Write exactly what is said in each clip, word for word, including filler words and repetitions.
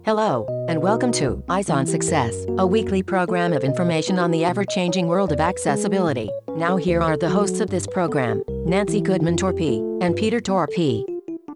Hello, and welcome to Eyes on Success, a weekly program of information on the ever-changing world of accessibility. Now here are the hosts of this program, Nancy Goodman-Torpey and Peter Torpey.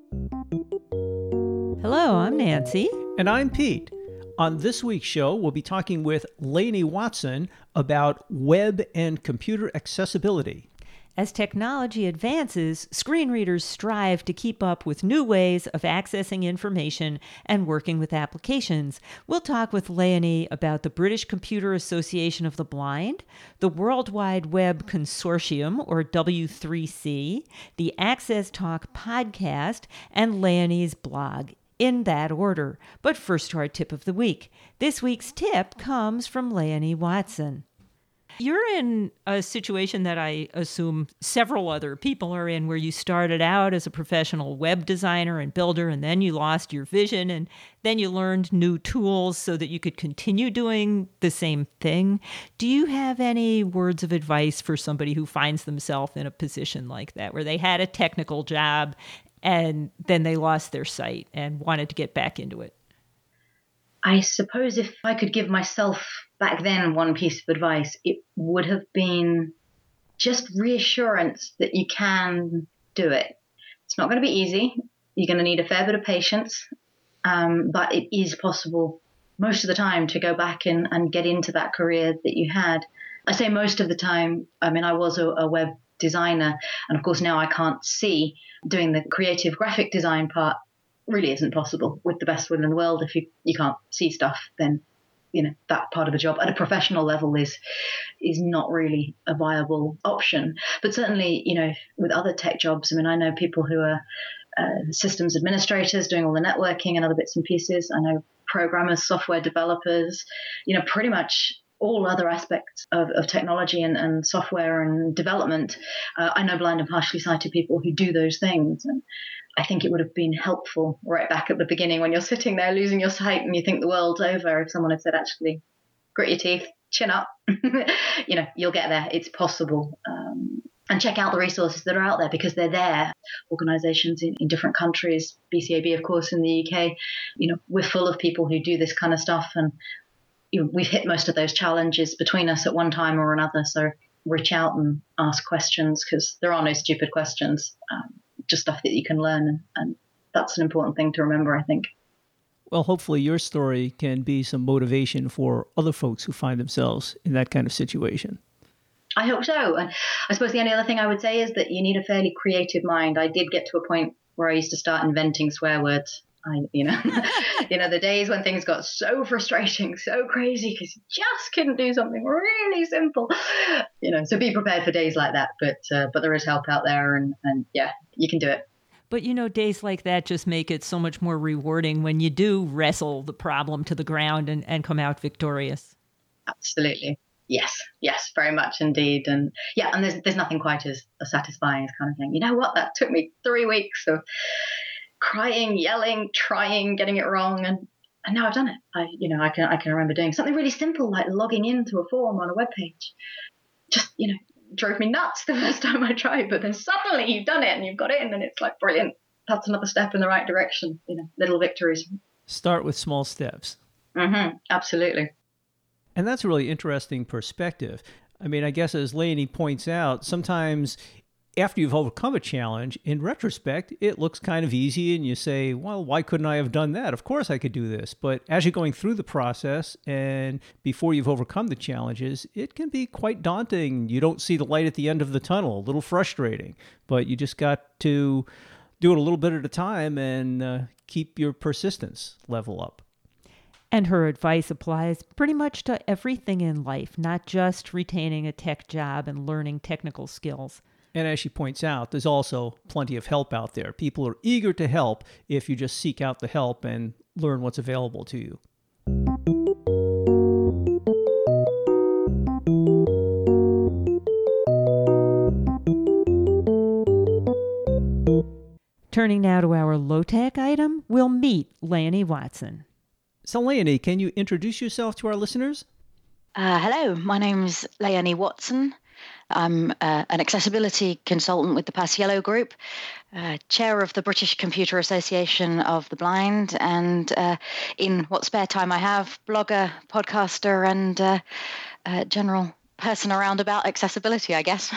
Hello, I'm Nancy. And I'm Pete. On this week's show, we'll be talking with Lainey Watson about web and computer accessibility. As technology advances, screen readers strive to keep up with new ways of accessing information and working with applications. We'll talk with Lainey about the British Computer Association of the Blind, the World Wide Web Consortium, or W three C, the Access Talk podcast, and Lainey's blog, in that order. But first to our tip of the week. This week's tip comes from Lainey Watson. You're in a situation that I assume several other people are in, where you started out as a professional web designer and builder, and then you lost your vision, and then you learned new tools so that you could continue doing the same thing. Do you have any words of advice for somebody who finds themselves in a position like that, where they had a technical job and then they lost their sight and wanted to get back into it? I suppose if I could give myself back then one piece of advice, it would have been just reassurance that you can do it. It's not going to be easy. You're going to need a fair bit of patience, um, but it is possible most of the time to go back and, and get into that career that you had. I say most of the time. I mean, I was a, a web designer, and of course now I can't see. Doing the creative graphic design part really isn't possible with the best will in the world. If you, you can't see stuff, then, you know, that part of the job at a professional level is is not really a viable option. But certainly, you know, with other tech jobs, I mean, I know people who are uh, systems administrators doing all the networking and other bits and pieces. I know programmers, software developers, you know, pretty much all other aspects of, of technology and, and software and development. Uh, I know blind and partially sighted people who do those things. And I think it would have been helpful right back at the beginning when you're sitting there losing your sight and you think the world's over, if someone had said, actually, grit your teeth, chin up, you know, you'll get there. It's possible. Um, and check out the resources that are out there, because they're there. Organizations in, in different countries, B C A B, of course, in the U K, you know, we're full of people who do this kind of stuff. And you know, we've hit most of those challenges between us at one time or another. So reach out and ask questions, because there are no stupid questions. Um, just stuff that you can learn. And, and that's an important thing to remember, I think. Well, hopefully your story can be some motivation for other folks who find themselves in that kind of situation. I hope so. And I suppose the only other thing I would say is that you need a fairly creative mind. I did get to a point where I used to start inventing swear words. I, you know, you know, the days when things got so frustrating, so crazy, because you just couldn't do something really simple, you know, so be prepared for days like that. But uh, but there is help out there, and, and yeah, you can do it. But, you know, days like that just make it so much more rewarding when you do wrestle the problem to the ground and, and come out victorious. Absolutely. Yes. Yes, very much indeed. And yeah, and there's there's nothing quite as, as satisfying as kind of thing. You know what? That took me three weeks of crying, yelling, trying, getting it wrong, and and now I've done it. I, you know, I can I can remember doing something really simple like logging into a form on a web page. Just, you know, drove me nuts the first time I tried, but then suddenly you've done it and you've got in, and it's like brilliant. That's another step in the right direction. You know, little victories. Start with small steps. Mm-hmm. Absolutely. And that's a really interesting perspective. I mean, I guess as Lainey points out, sometimes after you've overcome a challenge, in retrospect, it looks kind of easy and you say, well, why couldn't I have done that? Of course I could do this. But as you're going through the process and before you've overcome the challenges, it can be quite daunting. You don't see the light at the end of the tunnel, a little frustrating, but you just got to do it a little bit at a time and uh, keep your persistence level up. And her advice applies pretty much to everything in life, not just retaining a tech job and learning technical skills. And as she points out, there's also plenty of help out there. People are eager to help if you just seek out the help and learn what's available to you. Turning now to our low-tech item, we'll meet Lainey Watson. So Lainey, can you introduce yourself to our listeners? Uh, hello, my name's Lainey Watson. I'm uh, an accessibility consultant with the Paciello Group, uh, chair of the British Computer Association of the Blind, and uh, in what spare time I have, blogger, podcaster, and uh, uh, general person around about accessibility, I guess.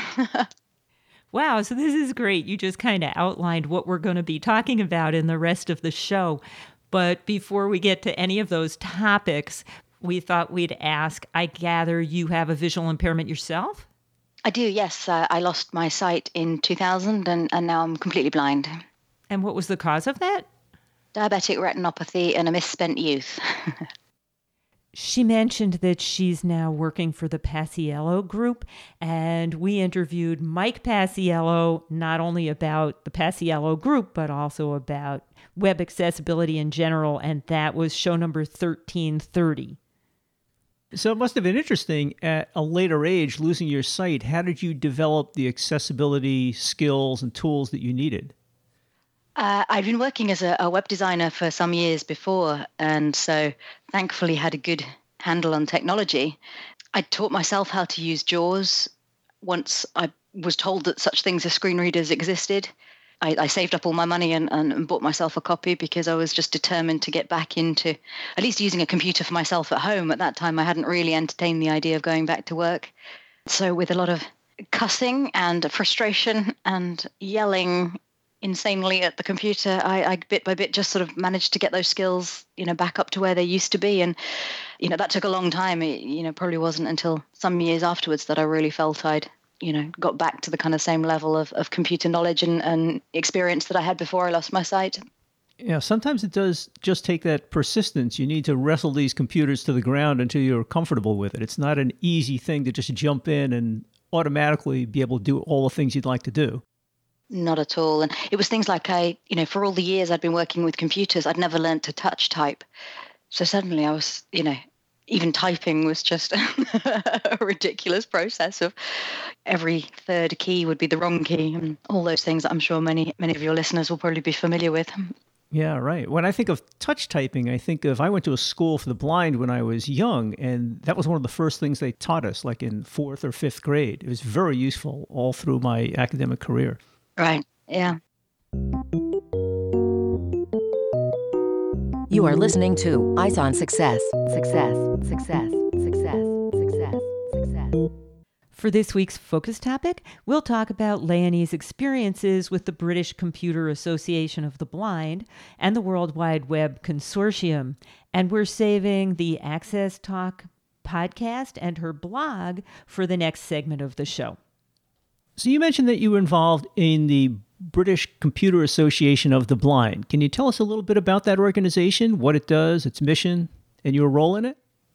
Wow, so this is great. You just kind of outlined what we're going to be talking about in the rest of the show. But before we get to any of those topics, we thought we'd ask, I gather you have a visual impairment yourself? I do, yes. Uh, I lost my sight in two thousand and, and now I'm completely blind. And what was the cause of that? Diabetic retinopathy and a misspent youth. She mentioned that she's now working for the Paciello Group, and we interviewed Mike Paciello not only about the Paciello Group, but also about web accessibility in general, and that was show number thirteen thirty. So it must have been interesting at a later age, losing your sight. How did you develop the accessibility skills and tools that you needed? Uh, I've been working as a, a web designer for some years before, and so thankfully had a good handle on technology. I taught myself how to use JAWS once I was told that such things as screen readers existed. I, I saved up all my money and, and, and bought myself a copy because I was just determined to get back into at least using a computer for myself at home. At that time, I hadn't really entertained the idea of going back to work. So with a lot of cussing and frustration and yelling insanely at the computer, I, I bit by bit just sort of managed to get those skills, you know, back up to where they used to be. And, you know, that took a long time. It, you know, probably wasn't until some years afterwards that I really felt I'd, you know, got back to the kind of same level of, of computer knowledge and, and experience that I had before I lost my sight. Yeah, sometimes it does just take that persistence. You need to wrestle these computers to the ground until you're comfortable with it. It's not an easy thing to just jump in and automatically be able to do all the things you'd like to do. Not at all. And it was things like I, you know, for all the years I'd been working with computers, I'd never learned to touch type. So suddenly I was, you know, even typing was just a ridiculous process of every third key would be the wrong key and all those things that I'm sure many, many of your listeners will probably be familiar with. Yeah, right. When I think of touch typing, I think of, I went to a school for the blind when I was young, and that was one of the first things they taught us, like in fourth or fifth grade. It was very useful all through my academic career. Right. Yeah. You are listening to Eyes on Success. Success, success, success, success, success. For this week's focus topic, we'll talk about Leonie's experiences with the British Computer Association of the Blind and the World Wide Web Consortium. And we're saving the Access Talk podcast and her blog for the next segment of the show. So you mentioned that you were involved in the British Computer Association of the Blind. Can you tell us a little bit about that organization, what it does, its mission, and your role in it?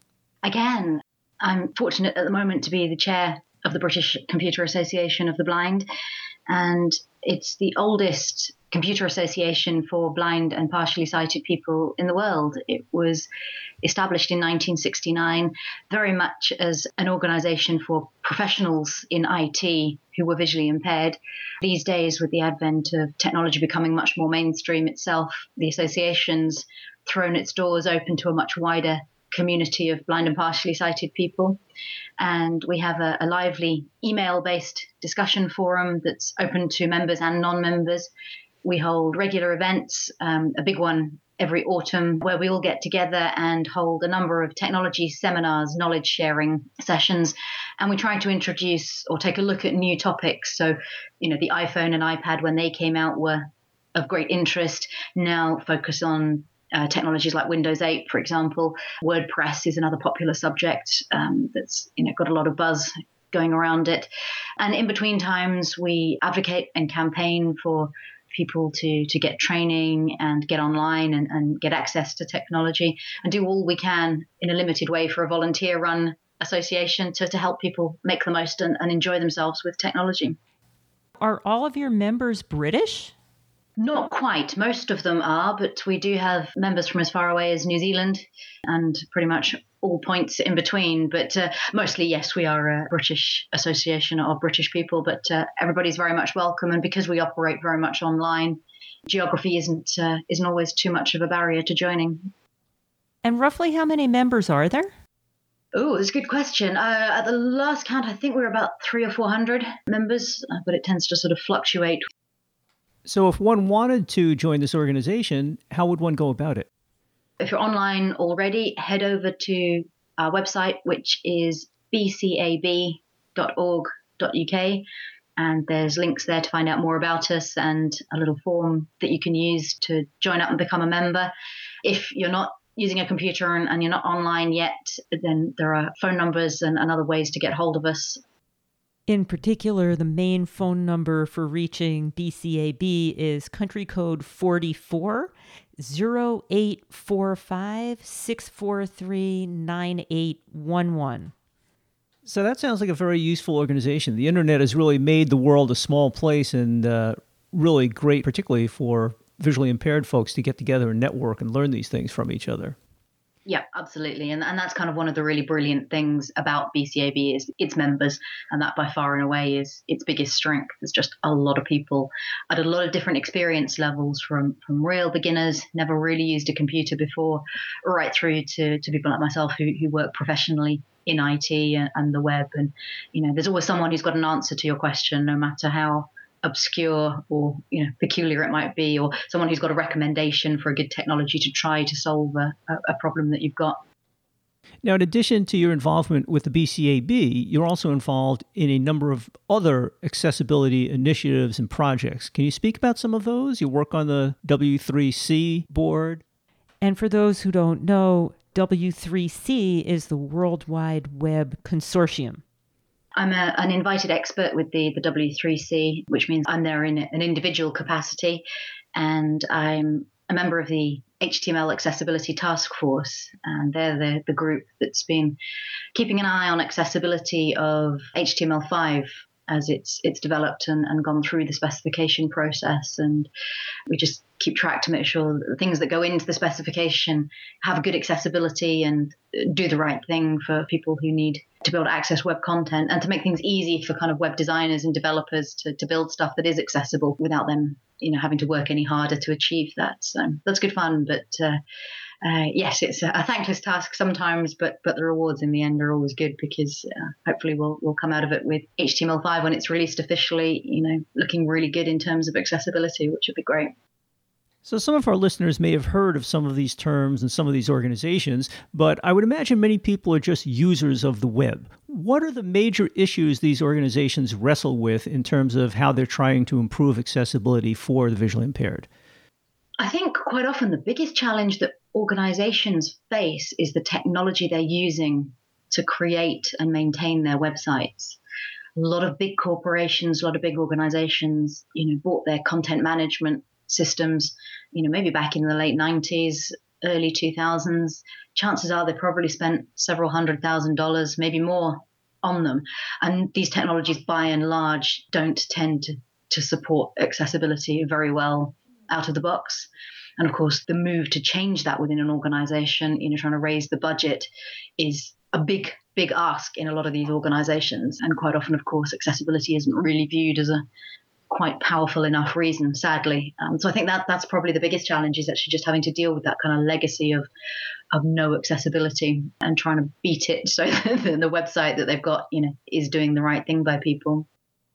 Again, I'm fortunate at the moment to be the chair of the British Computer Association of the Blind, and it's the oldest computer association for blind and partially sighted people in the world. It was established in nineteen sixty-nine, very much as an organization for professionals in I T who were visually impaired. These days, with the advent of technology becoming much more mainstream itself, the association's thrown its doors open to a much wider community of blind and partially sighted people. And we have a, a lively email-based discussion forum that's open to members and non-members. We hold regular events, um, a big one every autumn, where we all get together and hold a number of technology seminars, knowledge sharing sessions. And we try to introduce or take a look at new topics. So, you know, the iPhone and iPad, when they came out, were of great interest. Now focus on Uh, technologies like Windows eight, for example. WordPress is another popular subject um, that's you know got a lot of buzz going around it. And in between times, we advocate and campaign for people to to get training and get online and, and get access to technology and do all we can in a limited way for a volunteer-run association to, to help people make the most and, and enjoy themselves with technology. Are all of your members British? Not quite. Most of them are, but we do have members from as far away as New Zealand and pretty much all points in between. But uh, mostly, yes, we are a British association of British people, but uh, everybody's very much welcome. And because we operate very much online, geography isn't uh, isn't always too much of a barrier to joining. And roughly how many members are there? Oh, that's a good question. Uh, at the last count, I think we were about three or four hundred members, uh, but it tends to sort of fluctuate. So if one wanted to join this organization, how would one go about it? If you're online already, head over to our website, which is b c a b dot org dot u k. And there's links there to find out more about us and a little form that you can use to join up and become a member. If you're not using a computer and, and you're not online yet, then there are phone numbers and, and other ways to get hold of us. In particular, the main phone number for reaching B C A B is country code forty-four, zero eight four five, six four three, nine eight one one. So that sounds like a very useful organization. The internet has really made the world a small place and uh, really great, particularly for visually impaired folks to get together and network and learn these things from each other. Yeah, absolutely. And and that's kind of one of the really brilliant things about B C A B is its members. And that by far and away is its biggest strength. There's just a lot of people at a lot of different experience levels, from, from real beginners, never really used a computer before, right through to, to people like myself who, who work professionally in I T and, and the web. And, you know, there's always someone who's got an answer to your question, no matter how obscure or, you know, peculiar it might be, or someone who's got a recommendation for a good technology to try to solve a, a problem that you've got. Now, in addition to your involvement with the B C A B, you're also involved in a number of other accessibility initiatives and projects. Can you speak about some of those? You work on the W three C board. And for those who don't know, W three C is the World Wide Web Consortium. I'm a, an invited expert with the, the W three C, which means I'm there in an individual capacity, and I'm a member of the H T M L Accessibility Task Force, and they're the, the group that's been keeping an eye on accessibility of H T M L five as it's it's developed and, and gone through the specification process. And we just keep track to make sure that the things that go into the specification have good accessibility and do the right thing for people who need to be able to access web content, and to make things easy for kind of web designers and developers to, to build stuff that is accessible without them, you know, having to work any harder to achieve that. So that's good fun. But uh, uh, yes, it's a, a thankless task sometimes, but but the rewards in the end are always good, because uh, hopefully we'll we'll come out of it with H T M L five when it's released officially, you know, looking really good in terms of accessibility, which would be great. So some of our listeners may have heard of some of these terms and some of these organizations, but I would imagine many people are just users of the web. What are the major issues these organizations wrestle with in terms of how they're trying to improve accessibility for the visually impaired? I think quite often the biggest challenge that organizations face is the technology they're using to create and maintain their websites. A lot of big corporations, a lot of big organizations, you know, bought their content management systems, you know, maybe back in the late nineties, early two thousands. Chances are they probably spent several hundred thousand dollars, maybe more, on them. And these technologies, by and large, don't tend to, to support accessibility very well out of the box. And of course, the move to change that within an organization, you know, trying to raise the budget is a big, big ask in a lot of these organizations. And quite often, of course, accessibility isn't really viewed as a quite powerful enough reason, sadly. Um, so I think that that's probably the biggest challenge, is actually just having to deal with that kind of legacy of of no accessibility and trying to beat it so that the website that they've got, you know, is doing the right thing by people.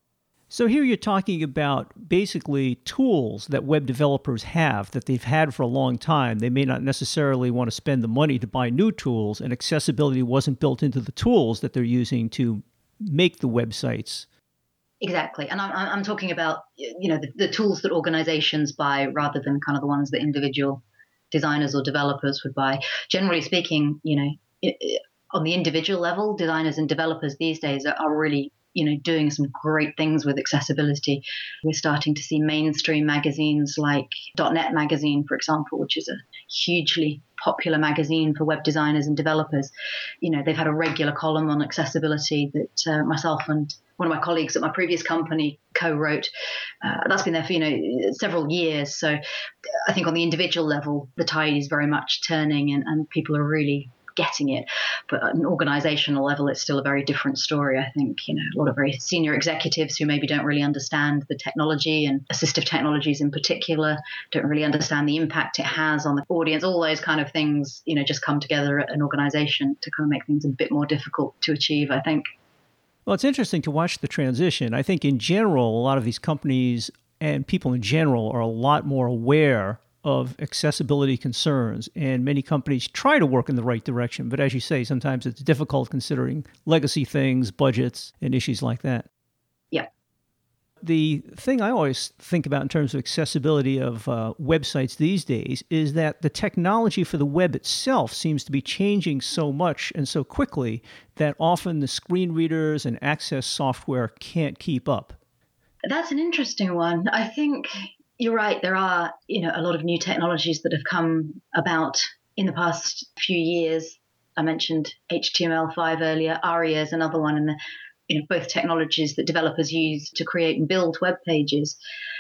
So here you're talking about basically tools that web developers have that they've had for a long time. They may not necessarily want to spend the money to buy new tools, and accessibility wasn't built into the tools that they're using to make the websites. Exactly. And I'm, I'm talking about, you know, the, the tools that organizations buy rather than kind of the ones that individual designers or developers would buy. Generally speaking, you know, it, it, on the individual level, designers and developers these days are, are really, you know, doing some great things with accessibility. We're starting to see mainstream magazines like dot net Magazine, for example, which is a hugely popular magazine for web designers and developers. You know, they've had a regular column on accessibility that uh, myself and one of my colleagues at my previous company co-wrote. Uh, that's been there for, you know, several years. So I think on the individual level, the tide is very much turning, and, and people are really getting it. But at an organizational level, it's still a very different story. I think, you know, a lot of very senior executives who maybe don't really understand the technology and assistive technologies in particular, don't really understand the impact it has on the audience. All those kind of things, you know, just come together at an organization to kind of make things a bit more difficult to achieve, I think. Well, it's interesting to watch the transition. I think in general, a lot of these companies and people in general are a lot more aware of accessibility concerns, and many companies try to work in the right direction. But as you say, sometimes it's difficult considering legacy things, budgets, and issues like that. Yeah. The thing I always think about in terms of accessibility of uh, websites these days is that the technology for the web itself seems to be changing so much and so quickly that often the screen readers and access software can't keep up. That's an interesting one. I think you're right. There are, you know, a lot of new technologies that have come about in the past few years. I mentioned H T M L five earlier. ARIA is another one, and the, you know, both technologies that developers use to create and build web pages.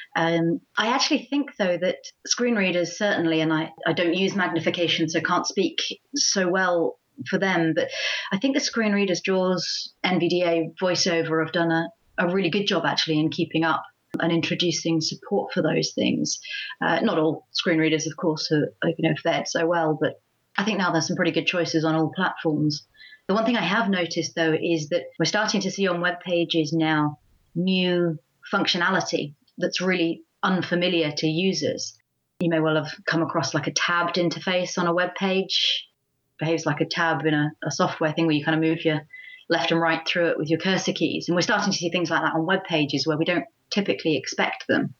Um, I actually think, though, that screen readers certainly, and I, I don't use magnification, so can't speak so well for them, but I think the screen readers, JAWS, N V D A, VoiceOver have done a, a really good job actually in keeping up and introducing support for those things. Uh, not all screen readers, of course, are, are you know, fared so well, but I think now there's some pretty good choices on all platforms. The one thing I have noticed, though, is that we're starting to see on web pages now new functionality that's really unfamiliar to users. You may well have come across like a tabbed interface on a web page. Behaves like a tab in a, a software thing where you kind of move your left and right through it with your cursor keys. And we're starting to see things like that on web pages where we don't typically expect them.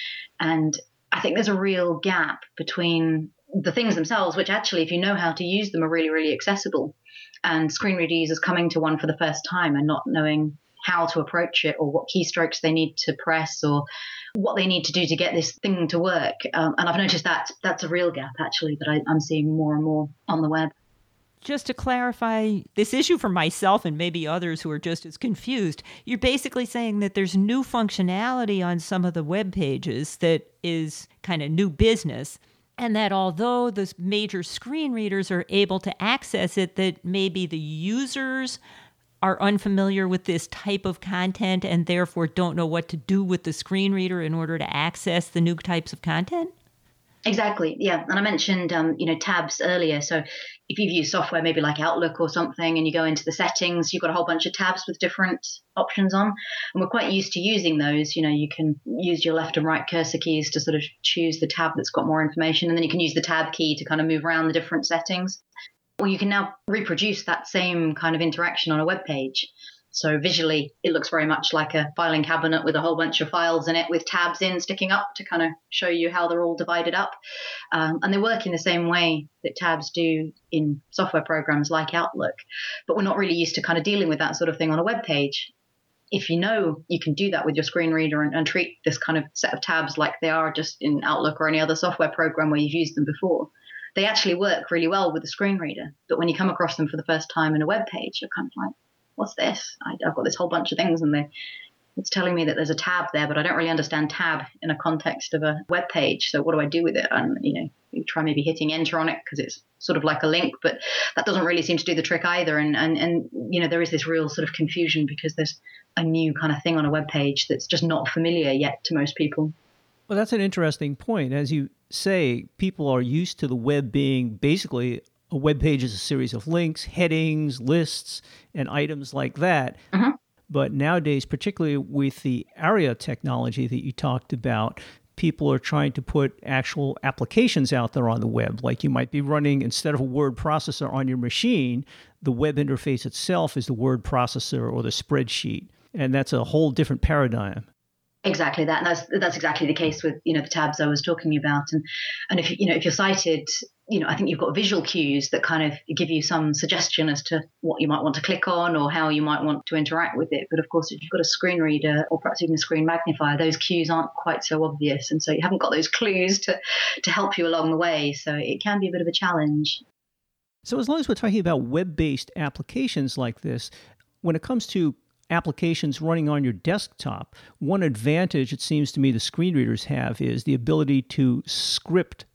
And I think there's a real gap between the things themselves, which actually, if you know how to use them, are really, really accessible, and screen reader users coming to one for the first time and not knowing how to approach it or what keystrokes they need to press or what they need to do to get this thing to work. Um, and I've noticed that that's a real gap, actually, that I, I'm seeing more and more on the web. Just to clarify this issue for myself and maybe others who are just as confused, you're basically saying that there's new functionality on some of the web pages that is kind of new business, and that although the major screen readers are able to access it, that maybe the users are unfamiliar with this type of content and therefore don't know what to do with the screen reader in order to access the new types of content? Exactly, yeah. And I mentioned, um, you know, tabs earlier. So if you've used software maybe like Outlook or something and you go into the settings, you've got a whole bunch of tabs with different options on. And we're quite used to using those. You know, you can use your left and right cursor keys to sort of choose the tab that's got more information. And then you can use the tab key to kind of move around the different settings. Well, you can now reproduce that same kind of interaction on a web page. So visually, it looks very much like a filing cabinet with a whole bunch of files in it with tabs in sticking up to kind of show you how they're all divided up. Um, and they work in the same way that tabs do in software programs like Outlook. But we're not really used to kind of dealing with that sort of thing on a web page. If you know you can do that with your screen reader and, and treat this kind of set of tabs like they are just in Outlook or any other software program where you've used them before, they actually work really well with the screen reader. But when you come across them for the first time in a web page, you're kind of like, what's this? I, I've got this whole bunch of things and it's telling me that there's a tab there, but I don't really understand tab in a context of a web page. So what do I do with it? And, you know, you try maybe hitting enter on it because it's sort of like a link, but that doesn't really seem to do the trick either. And, and, and, you know, there is this real sort of confusion because there's a new kind of thing on a web page that's just not familiar yet to most people. Well, that's an interesting point. As you say, people are used to the web being basically a web page is a series of links, headings, lists, and items like that. Mm-hmm. But nowadays, particularly with the ARIA technology that you talked about, people are trying to put actual applications out there on the web. Like you might be running, instead of a word processor on your machine, the web interface itself is the word processor or the spreadsheet. And that's a whole different paradigm. Exactly that. And that's that's exactly the case with, you know, the tabs I was talking about. And and if you know if you're cited, you know, I think you've got visual cues that kind of give you some suggestion as to what you might want to click on or how you might want to interact with it. But of course, if you've got a screen reader or perhaps even a screen magnifier, those cues aren't quite so obvious, and so you haven't got those clues to to help you along the way. So it can be a bit of a challenge. So as long as we're talking about web-based applications like this, when it comes to applications running on your desktop, one advantage it seems to me the screen readers have is the ability to script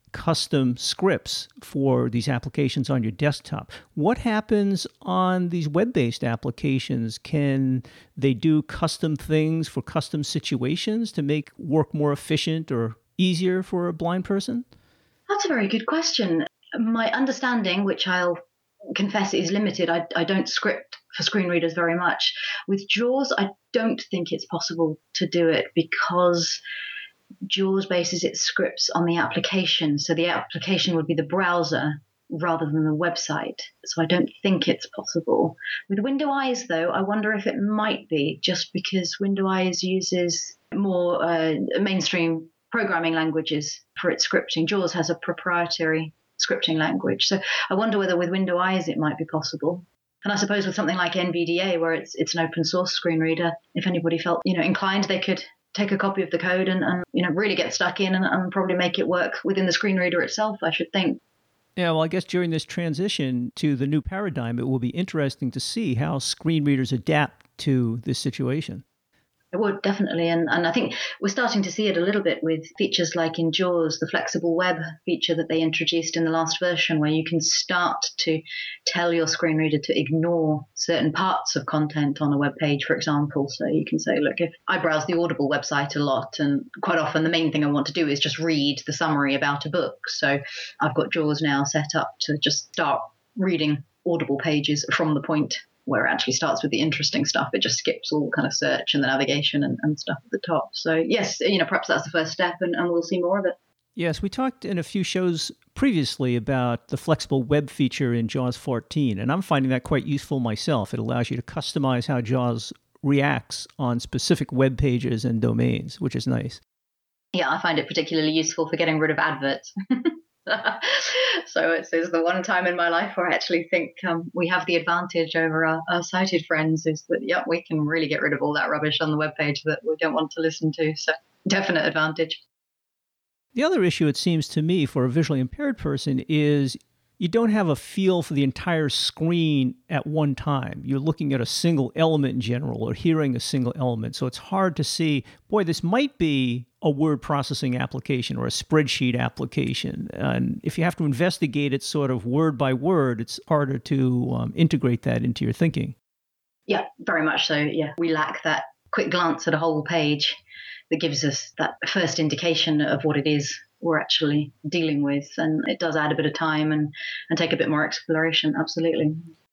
custom scripts for these applications on your desktop. What happens on these web-based applications? Can they do custom things for custom situations to make work more efficient or easier for a blind person? That's a very good question. My understanding, which I'll confess is limited, I, I don't script for screen readers very much. With JAWS, I don't think it's possible to do it because JAWS bases its scripts on the application. So the application would be the browser rather than the website. So I don't think it's possible. With Windows, though, I wonder if it might be, just because Windows uses more uh, mainstream programming languages for its scripting. JAWS has a proprietary scripting language. So I wonder whether with Windows it might be possible. And I suppose with something like N V D A, where it's it's an open source screen reader, if anybody felt, you know, inclined, they could take a copy of the code and, and you know, really get stuck in and, and probably make it work within the screen reader itself, I should think. Yeah, well, I guess during this transition to the new paradigm, it will be interesting to see how screen readers adapt to this situation. It would, definitely. And, and I think we're starting to see it a little bit with features like in JAWS, the flexible web feature that they introduced in the last version, where you can start to tell your screen reader to ignore certain parts of content on a web page, for example. So you can say, look, if I browse the Audible website a lot, and quite often the main thing I want to do is just read the summary about a book. So I've got JAWS now set up to just start reading Audible pages from the point where it actually starts with the interesting stuff. It just skips all kind of search and the navigation and, and stuff at the top. So yes, you know, perhaps that's the first step, and, and we'll see more of it. Yes, we talked in a few shows previously about the flexible web feature in JAWS fourteen, and I'm finding that quite useful myself. It allows you to customize how JAWS reacts on specific web pages and domains, which is nice. Yeah, I find it particularly useful for getting rid of adverts. So it's, it's the one time in my life where I actually think um, we have the advantage over our, our sighted friends, is that, yeah, we can really get rid of all that rubbish on the webpage that we don't want to listen to. So definite advantage. The other issue, it seems to me, for a visually impaired person is you don't have a feel for the entire screen at one time. You're looking at a single element in general or hearing a single element. So it's hard to see, boy, this might be a word processing application or a spreadsheet application. And if you have to investigate it sort of word by word, it's harder to um, integrate that into your thinking. Yeah, very much so. Yeah, we lack that quick glance at a whole page that gives us that first indication of what it is we're actually dealing with. And it does add a bit of time and, and take a bit more exploration. Absolutely.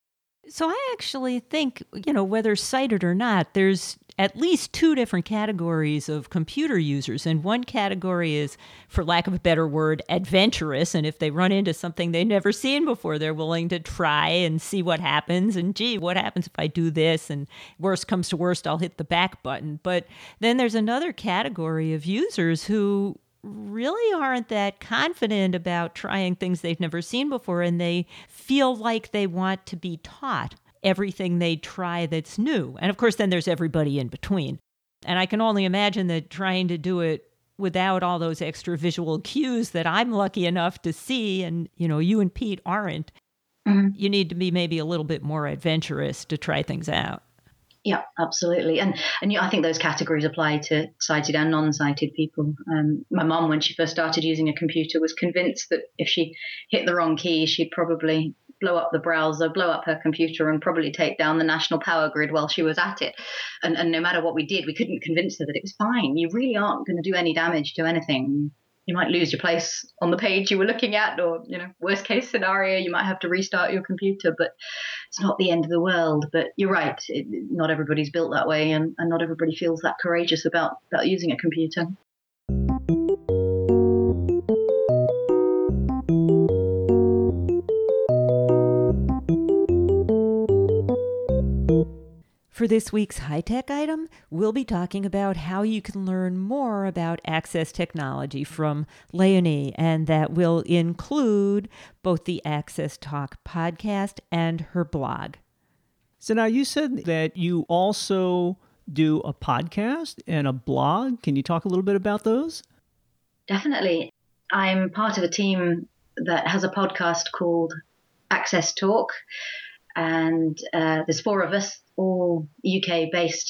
So I actually think, you know, whether sighted or not, there's at least two different categories of computer users. And one category is, for lack of a better word, adventurous. And if they run into something they've never seen before, they're willing to try and see what happens. And gee, what happens if I do this? And worst comes to worst, I'll hit the back button. But then there's another category of users who really aren't that confident about trying things they've never seen before, and they feel like they want to be taught everything they try that's new. And of course, then there's everybody in between. And I can only imagine that trying to do it without all those extra visual cues that I'm lucky enough to see, and you know, you and Pete aren't, mm-hmm. you need to be maybe a little bit more adventurous to try things out. Yeah, absolutely. And and yeah, I think those categories apply to sighted and non-sighted people. Um, my mum, when she first started using a computer, was convinced that if she hit the wrong key, she'd probably blow up the browser, blow up her computer, and probably take down the national power grid while she was at it. And, and no matter what we did, we couldn't convince her that it was fine. You really aren't going to do any damage to anything. You might lose your place on the page you were looking at, or, you know, worst case scenario, you might have to restart your computer, but it's not the end of the world. But you're right, it, not everybody's built that way, and, and not everybody feels that courageous about, about using a computer. For this week's high-tech item, we'll be talking about how you can learn more about Access technology from Leonie, and that will include both the Access Talk podcast and her blog. So now you said that you also do a podcast and a blog. Can you talk a little bit about those? Definitely. I'm part of a team that has a podcast called Access Talk, and uh, there's four of us, all U K-based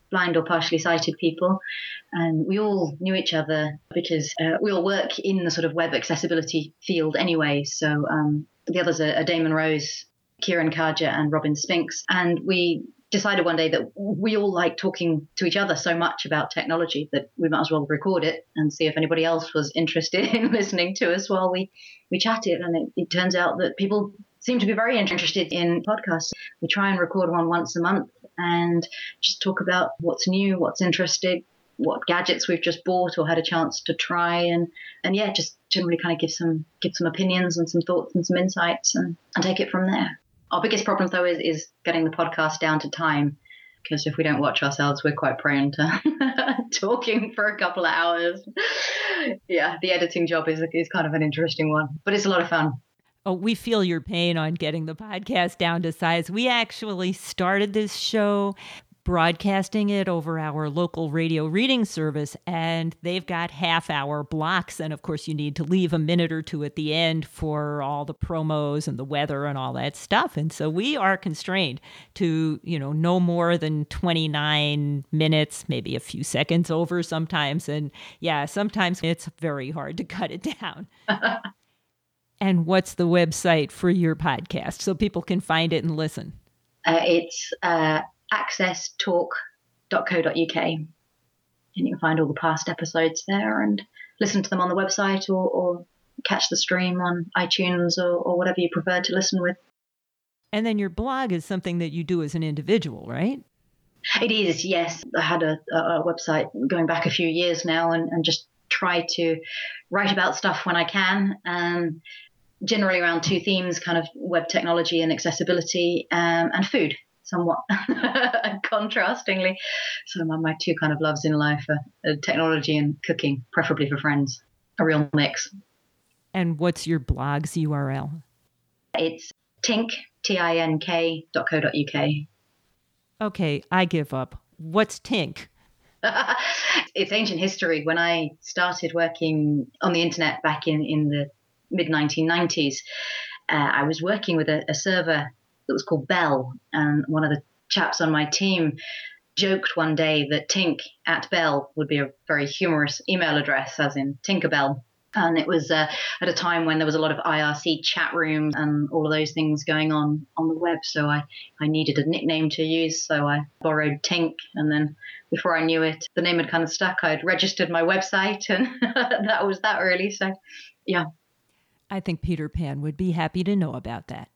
blind or partially sighted people. And we all knew each other because uh, we all work in the sort of web accessibility field anyway. So um, the others are, are Damon Rose, Kieran Kaja, and Robin Spinks. And we decided one day that we all like talking to each other so much about technology that we might as well record it and see if anybody else was interested in listening to us while we, we chatted. And it, it turns out that people seem to be very interested in podcasts. We try and record one once a month and just talk about what's new, what's interesting, what gadgets we've just bought or had a chance to try, and and yeah, just generally kind of give some give some opinions and some thoughts and some insights and, and take it from there. Our biggest problem, though, is, is getting the podcast down to time, because if we don't watch ourselves, we're quite prone to talking for a couple of hours. Yeah, the editing job is is kind of an interesting one, but it's a lot of fun. Oh, we feel your pain on getting the podcast down to size. We actually started this show broadcasting it over our local radio reading service, and they've got half-hour blocks. And, of course, you need to leave a minute or two at the end for all the promos and the weather and all that stuff. And so we are constrained to, you know, no more than twenty-nine minutes, maybe a few seconds over sometimes. And, yeah, sometimes it's very hard to cut it down. And what's the website for your podcast so people can find it and listen? Uh, it's uh, access talk dot co dot uk. And you can find all the past episodes there and listen to them on the website, or, or catch the stream on iTunes, or, or whatever you prefer to listen with. And then your blog is something that you do as an individual, right? It is, yes. I had a, a website going back a few years now, and, and just try to write about stuff when I can. Um, generally around two themes, kind of web technology and accessibility, um, and food, somewhat contrastingly. So my, my two kind of loves in life are, are technology and cooking, preferably for friends, a real mix. And what's your blog's U R L? It's tink, T I N K dot co dot uk. Okay, I give up. What's Tink? It's ancient history. When I started working on the internet back in, in the mid nineteen nineties, uh, I was working with a, a server that was called Bell, and one of the chaps on my team joked one day that Tink at Bell would be a very humorous email address, as in Tinkerbell. And it was uh, at a time when there was a lot of I R C chat rooms and all of those things going on on the web. So I, I needed a nickname to use. So I borrowed Tink. And then before I knew it, the name had kind of stuck. I'd registered my website, and that was that really. So, yeah. I think Peter Pan would be happy to know about that.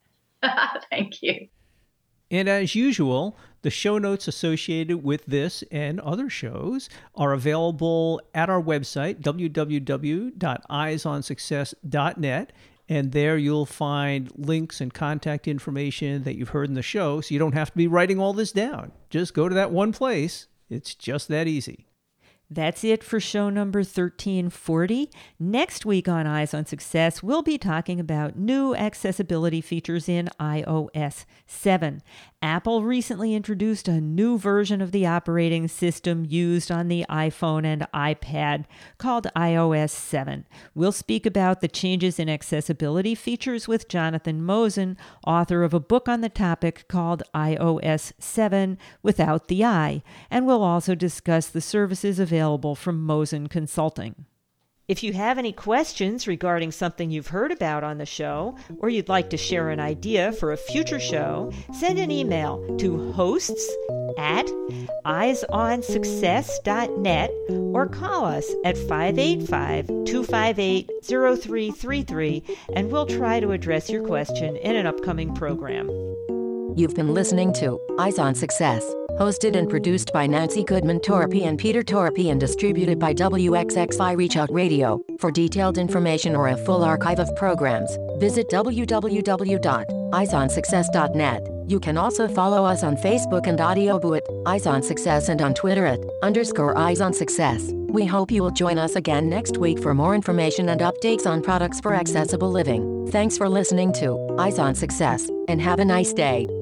Thank you. And as usual, the show notes associated with this and other shows are available at our website, w w w dot eyes on success dot net. And there you'll find links and contact information that you've heard in the show, so you don't have to be writing all this down. Just go to that one place. It's just that easy. That's it for show number thirteen forty. Next week on Eyes on Success, we'll be talking about new accessibility features in i O S seven. Apple recently introduced a new version of the operating system used on the iPhone and iPad called i O S seven. We'll speak about the changes in accessibility features with Jonathan Mosen, author of a book on the topic called i O S seven Without the I, and we'll also discuss the services available from Mosen Consulting. If you have any questions regarding something you've heard about on the show, or you'd like to share an idea for a future show, send an email to hosts at eyes on success dot net or call us at five eight five, two five eight, zero three three three, and we'll try to address your question in an upcoming program. You've been listening to Eyes on Success, hosted and produced by Nancy Goodman Torpy and Peter Torpy and distributed by W X X I Reach Out Radio. For detailed information or a full archive of programs, visit w w w dot eyes on success dot net. You can also follow us on Facebook and Audioboo at Eyes on Success and on Twitter at underscore Eyes on Success. We hope you will join us again next week for more information and updates on products for accessible living. Thanks for listening to Eyes on Success, and have a nice day.